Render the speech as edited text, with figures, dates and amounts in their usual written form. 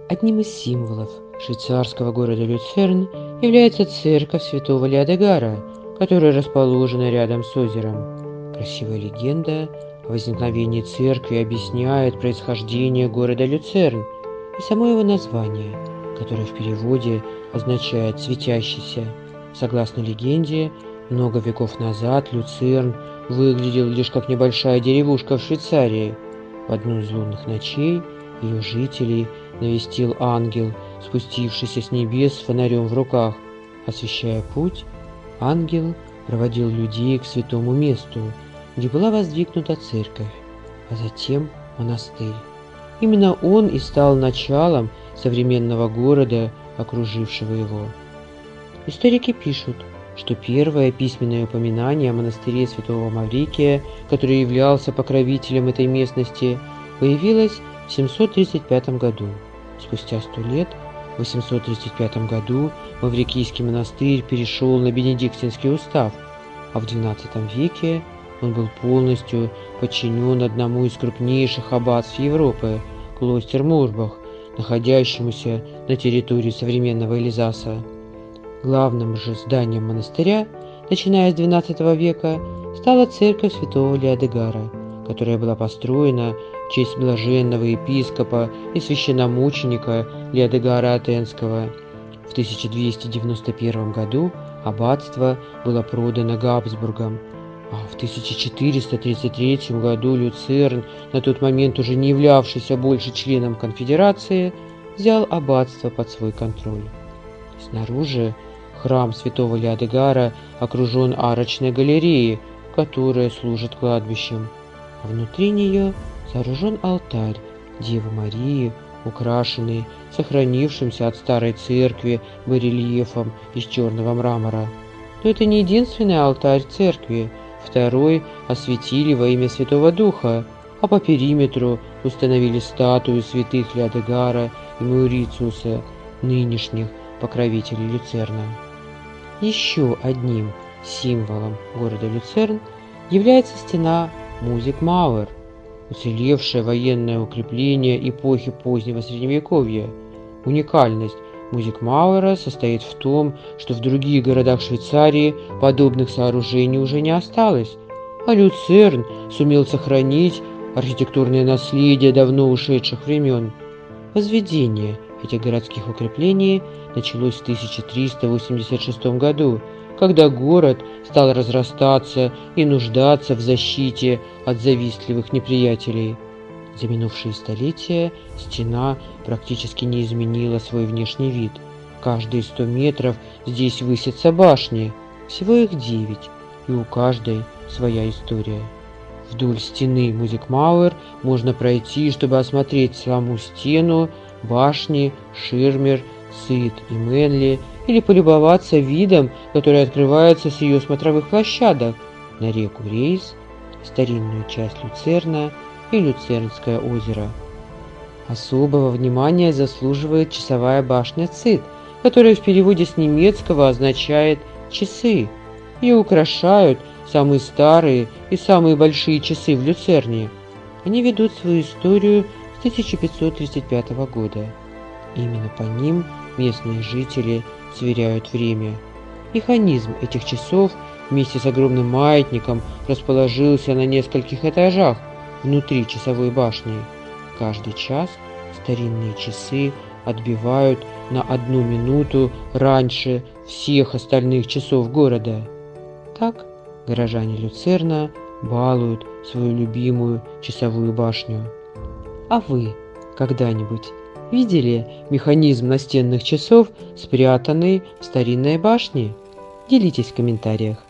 Одним из символов швейцарского города Люцерн является церковь святого Леодегара, которая расположена рядом с озером. Красивая легенда о возникновении церкви объясняет происхождение города Люцерн и само его название, которое в переводе означает «светящийся». Согласно легенде, много веков назад Люцерн выглядел лишь как небольшая деревушка в Швейцарии. В одну из лунных ночей ее жителей навестил ангел, спустившийся с небес с фонарем в руках. Освещая путь, ангел проводил людей к святому месту, где была воздвигнута церковь, а затем монастырь. Именно он и стал началом современного города, окружившего его. Историки пишут, что первое письменное упоминание о монастыре святого Маврикия, который являлся покровителем этой местности, появилось в 735 году. Спустя 100 лет, в 835 году, Маврикийский монастырь перешел на Бенедиктинский устав, а в XII веке он был полностью подчинен одному из крупнейших аббатств Европы – Клостер-Мурбах, находящемуся на территории современного Эльзаса. Главным же зданием монастыря, начиная с XII века, стала церковь святого Леодегара, которая была построена в честь блаженного епископа и священномученика Леодегара Атенского. В 1291 году аббатство было продано Габсбургом, а в 1433 году Люцерн, на тот момент уже не являвшийся больше членом конфедерации, взял аббатство под свой контроль. Снаружи храм святого Леодегара окружен арочной галереей, которая служит кладбищем, а внутри нее сооружен алтарь Девы Марии, украшенный сохранившимся от старой церкви барельефом из черного мрамора. Но это не единственный алтарь церкви. Второй осветили во имя Святого Духа, а по периметру установили статуи святых Леодегара и Маурициуса, нынешних покровителей Люцерна. Еще одним символом города Люцерн является стена Музик-Мауэр, уцелевшее военное укрепление эпохи позднего Средневековья. Уникальность Музик-Мауэра состоит в том, что в других городах Швейцарии подобных сооружений уже не осталось, а Люцерн сумел сохранить архитектурное наследие давно ушедших времен. Возведение этих городских укреплений началось в 1386 году, когда город стал разрастаться и нуждаться в защите от завистливых неприятелей. За минувшие столетия стена практически не изменила свой внешний вид. Каждые 100 метров здесь высятся башни, всего их 9, и у каждой своя история. Вдоль стены Музик-Мауэр можно пройти, чтобы осмотреть саму стену, башни, Ширмер, Цит и Менли, или полюбоваться видом, который открывается с ее смотровых площадок на реку Рейс, старинную часть Люцерна и Люцернское озеро. Особого внимания заслуживает часовая башня Цит, которая в переводе с немецкого означает «часы». Ее украшают самые старые и самые большие часы в Люцерне. Они ведут свою историю с 1535 года. Именно по ним местные жители сверяют время. Механизм этих часов вместе с огромным маятником расположился на нескольких этажах внутри часовой башни. Каждый час старинные часы отбивают на 1 минуту раньше всех остальных часов города. Так горожане Люцерна балуют свою любимую часовую башню. А вы когда-нибудь видели механизм настенных часов, спрятанный в старинной башне? Делитесь в комментариях.